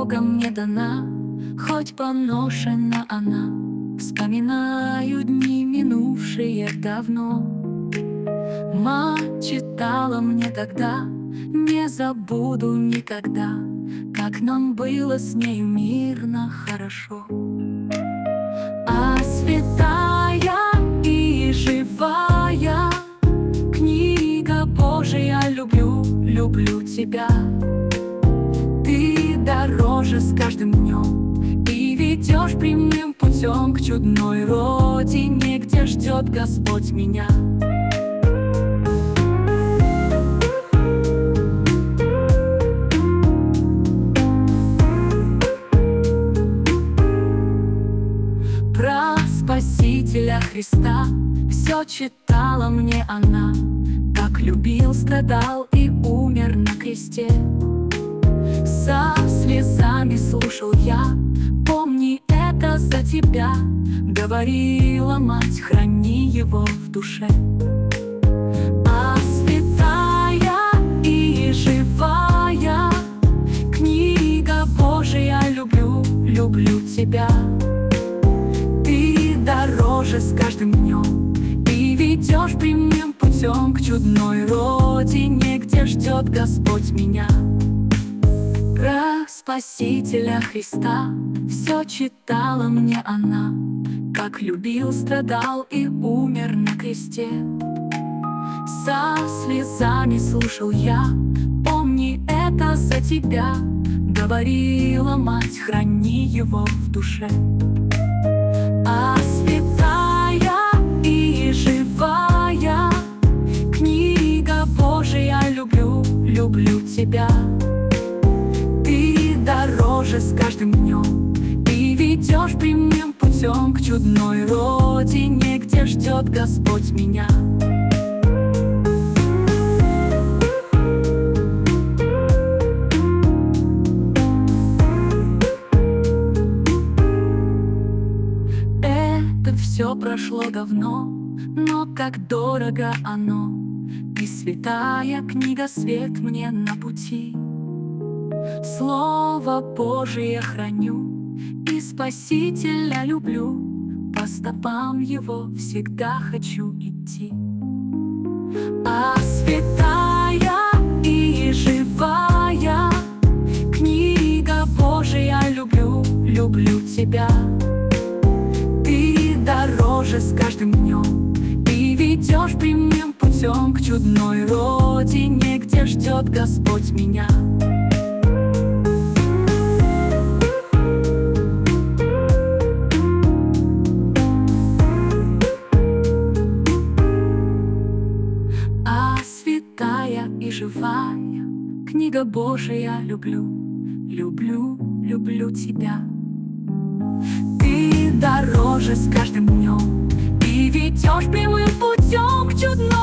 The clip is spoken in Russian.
Богом мне дана, хоть поношена она. Вспоминаю дни, минувшие давно. Мать читала мне тогда, не забуду никогда, как нам было с нею мирно, хорошо. А святая и живая книга Божия, люблю, люблю тебя. Ты дороже с каждым днем и ведешь прямым путем к чудной родине, где ждет Господь меня. Про Спасителя Христа все читала мне она, как любил, страдал и умер на кресте. Со слезами слушал я, помни это за тебя, говорила мать, храни его в душе. А святая и живая книга Божия, люблю, люблю тебя. Ты дороже с каждым днем и ведешь прямым путем к чудной родине, где ждет Господь меня. Про Спасителя Христа все читала мне она, как любил, страдал и умер на кресте. Со слезами слушал я, помни это за тебя, говорила мать, храни его в душе. А святая и живая книга Божия, люблю, люблю тебя. Ты дороже с каждым днем и ведешь прямым путем к чудной родине, где ждет Господь меня. Все прошло давно, но как дорого оно, и святая книга свет мне на пути. Слово Божие храню и Спасителя люблю, по стопам его всегда хочу идти. А святая и живая книга Божия, люблю, люблю тебя. Дороже с каждым днем и ведешь прямым путем к чудной родине, где ждет Господь меня. А святая и живая книга Божия, люблю, люблю, люблю тебя. Ты дороже с каждым днем и ведешь прямым путем к чудной